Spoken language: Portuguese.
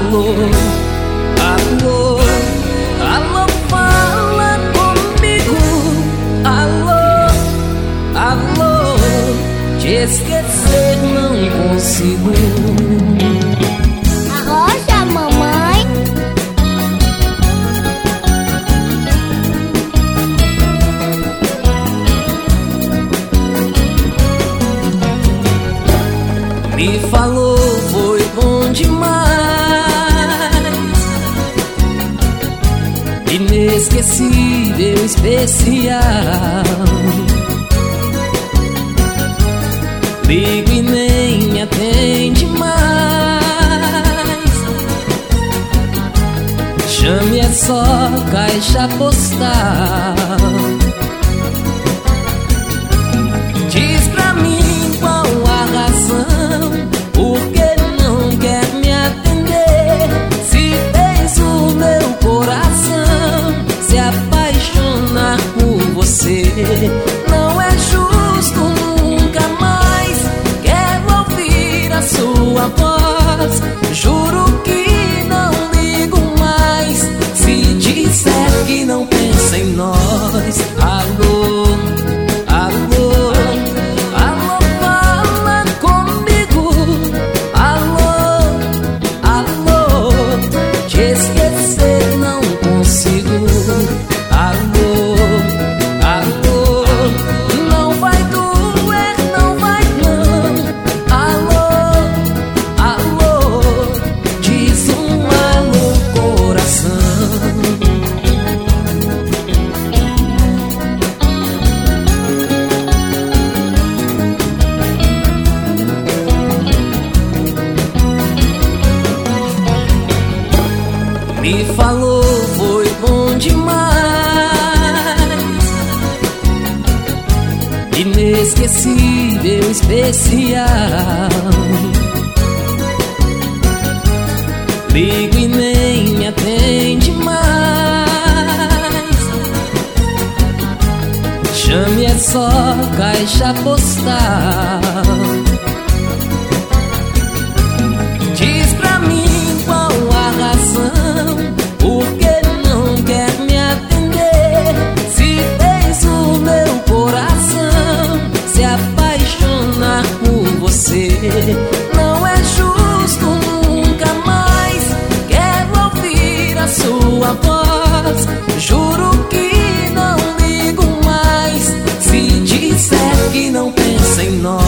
Alô, alô, alô, fala comigo. Alô, alô, te esquecer não consigo. Arrocha, mamãe. Me falou, foi bom demais, inesquecível, especial. Ligo e nem me atende mais. Chame, é só caixa postal. Diz pra mim qual a razão, por que não quer me atender? Se fez o meu coração se apaixonar por você. Não é justo, nunca mais quero ouvir a sua voz. Juro que não ligo mais se disser que não pensa em nós. Alô, alô, alô, fala comigo. Alô, alô, te esquecer não consigo. Alô, alô, não vai doer, não vai não. Alô, alô, diz um alô, coração. Me falou, foi bom demais, inesquecível, especial. Ligo e nem me atende mais. Chame, é só caixa postal. Diz pra mim qual a razão, por que não quer me atender? Se fez o meu coração se apaixonar por você. Não é justo, nunca mais quero ouvir a sua voz. Juro que não ligo mais se disser que não pensa em nós.